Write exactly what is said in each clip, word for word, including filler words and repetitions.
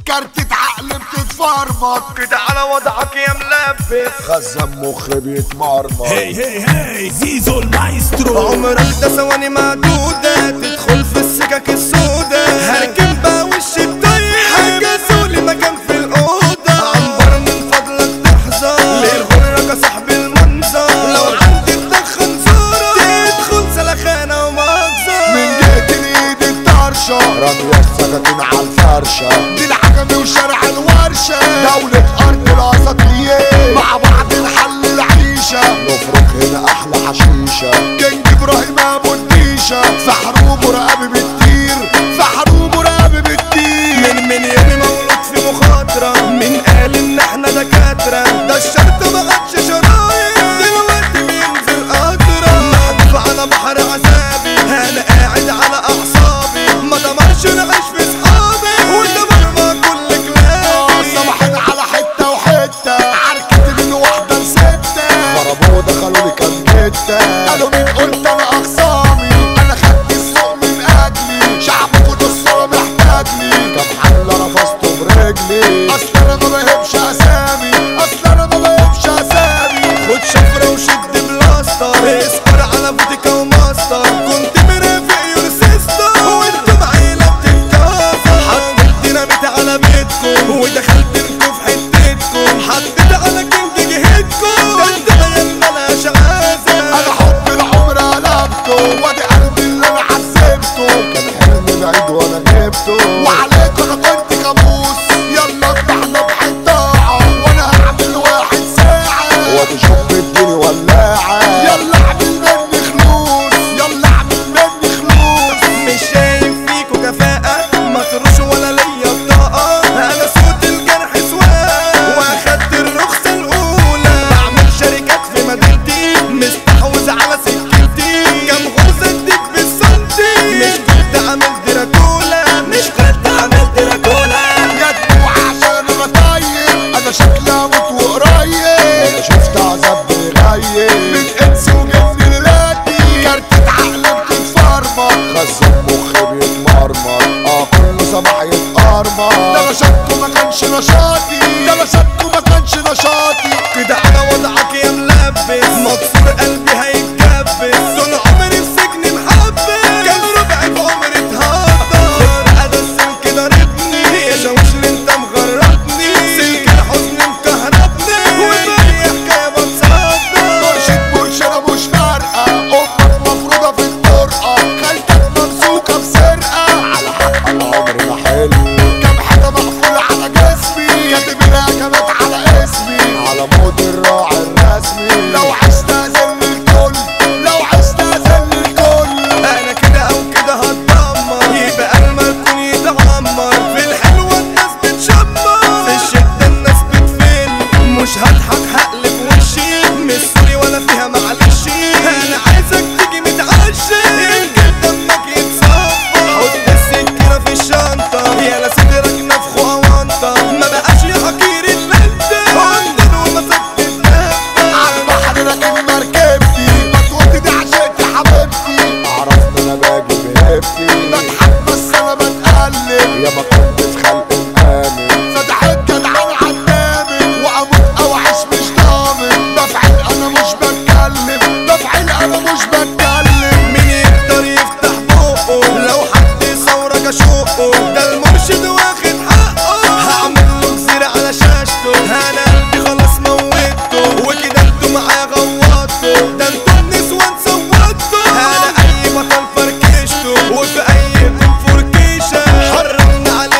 كارتة عقل بتتفرمط كده على وضعك يا ملبس، خزن مخ بيتمرمط. هي هي هي زيزو المايسترو. عمرك ده ثواني معدودة تدخل في السكك السودة، هركب بقى وش الطيب حجزوا لي مكان في الأوضة. عنبر من فضلك تحذر للغرة كصاحب المنظر، لو عندي تدخن زورة تدخل سلخانة ومجزر. من جهة الايد الطرشة رمية السكاكين عالفرشة، دي العجمي وشارع الورشة دولة أرض الأساطير، مع بعض نحل العيشة نفرق هنا أحلى حشيشة. كينج إبراهيم أبو الديشة في حروبه رقابي بتطير، في حروبه رقابي بتطير. من من يومي مولود في مخاطرة، من قال إن إحنا دكاترة، ده الشرط مغطش شرايط دلوقتي بينزل قطرة. محدف على بحر عذابي أنا قاعد على أعصابي، ما دمرش نعيش في صحابي ودمر ما كل كلابي. صباحين على حتة وحتة عركت من واحدة لستة، ضربوا دخلوا لي كام جتة، قالوا مين قلت أنا أخصامي، أنا خدت السوق من أجلي، شعبكوا الصورة محتاجلي، كام حلة رفضته برجلي، أصل أنا ما بهبش أسامي، أصل أنا ما بهبش أسامي. خد شفرة وشد بلاستر، اسكر على فوديكا وماستر، كنت مرافق يور سيستر وانتم عيلة بتتكاثر. حطيت ديناميت على بيتكم ودخلت انتوا في حتتكم، حطيت على كينج جهتكم، ده انت عيال ملهاش عازة. أنا حب العمر قلبته وادي قلبي اللي أنا عذبته، كان حلمي بعيد وأنا جبته، وعليك أنا كنت كابوس. يلا اطلعنا بحطاعة وأنا هعمل واحد ساعة، وادي شوف الدنيا ولاعة. يلا اعمل مني خلوص، يلا اعمل مني خلوص. مش شايف فيكوا كفاءة، ما تروش ولا ليا بطاقة، أنا صوت الجرح سواق وأخدت الرخصة الأولى. بعمل شركات في مدينتي، مستحوذ على سكتي، كام غرزة اديك بالسنتي، مش كنت عامل دراكولا، مش كنت عامل دراكولا. جدوا عشان انا طيب، انا شكلي اموت وقريب، انا شفت عذاب بيغيب من انس وجن للاتي. كارتة عقل بتتفرمط، خزن مخ بيتمرمط، اه كل صباح يتقرمط. ده نشاطكوا ما كانش نشاطي، ده نشاطكوا ما كانش نشاطي. كده على وضعك يا ملبس، مكسور قلبي هيتكبس، طول عمري في سجن محبس، كان ربع في عمري اتهدر. بقى ده السلك ضاربني يا شاويش اللي انت مغربني، سلك الحزن مكهربني وباقي حكاية بتصدر. مرشد مرشدة مش فارقة، امك مفروضة في الطرقة، خالتك ممسوكة بسرقة، على حق العمر ما حلو. كام حاجة مقفولة على جسمي، كاتب الهجمات على اسمي، على مود الراعي الرسمي. لو عشت اذل الكل، لو عشت اذل الكل. انا كده او كده هتدمر، يبقى الملكون يتعمر، في الحلوة الناس بتشمر، في الشدة الناس بتفل، مش هضحك هقلب وشي، مش سوري ولا فيها معلش. انا عايزك تيجي متعشي، يمكن دمك يتصفى، حط السكينة في الشنطة، يا صدرك نفخه اوانطة، ما بقاش يا حقير الا انت، هندن ومسكت الدفة. عالبحر راكب مركبتي، بطوتي دي عشقتي حبيبتي، عرفت انا باجي بهبتي، بضحك بس انا بتقلب، يا ما كنت في خلق مآمن، فتحت جدعان عالدامن، واموت او اعيش مش ضامن. بفعل انا مش بتكلم، بفعل انا مش بتكلم. مين يقدر يفتح بقه لو حد ثورك اشقه، ده المرشد واخد حقه، هعمل له جزيرة على شاشته، انا قلبي خلاص موتته، وكده انتوا معايا غوطتوا، ده انتوا النسوان صوتوا، انا اي بطل فركشته، وفي اي فركيشة حرمنا على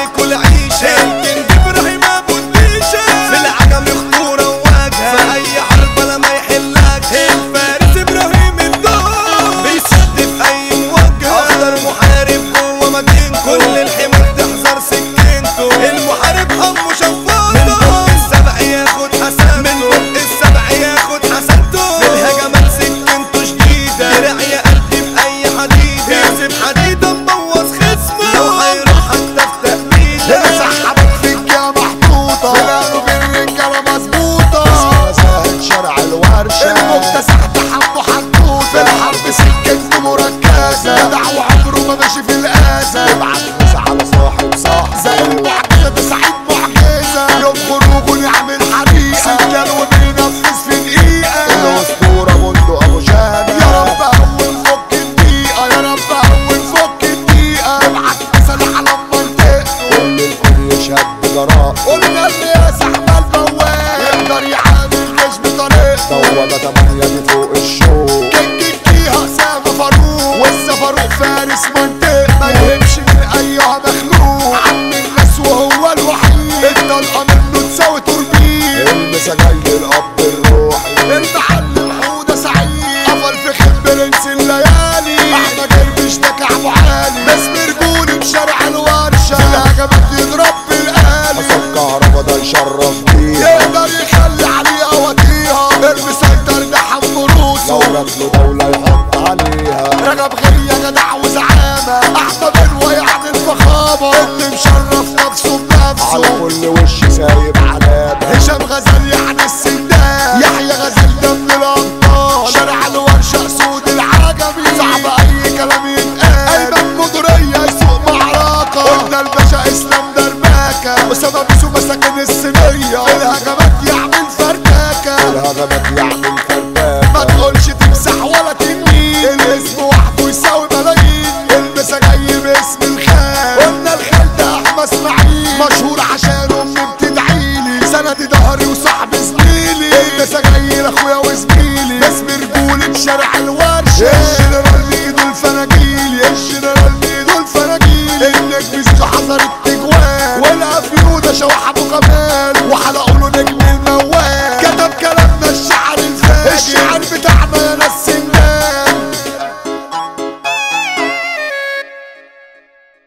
مشرف نفسه بنفسه على كل وش سايب علامة هشام غزال يعني السندان يحيى غزال ده من الأبطال شارع الورشة أسود العجمي صعب أي كلام يتقال أيمن مدورية يسوق معركة قلنا الباشا إسلام درباكة أسامة بيسو مساكن الصينية الهجمات يعمل فرداكة الهجمات يعمل فرداكة ما تقولش تمسح ولا تنين الاسم وحده يساوي ملايين المسا جاي باسم الخال قلنا الخال ده أحمد إسماعيل مشهور عشان أمي بتدعيلي سندي ظهري وصاحب زميلي المسا جاي لأخويا وزميلي اسم رجولة شارع الورشة الجنرال ميدو الفناجيلي الجنرال ميدو الفناجيلي النجم حضر التجوال والأفيودة شواحب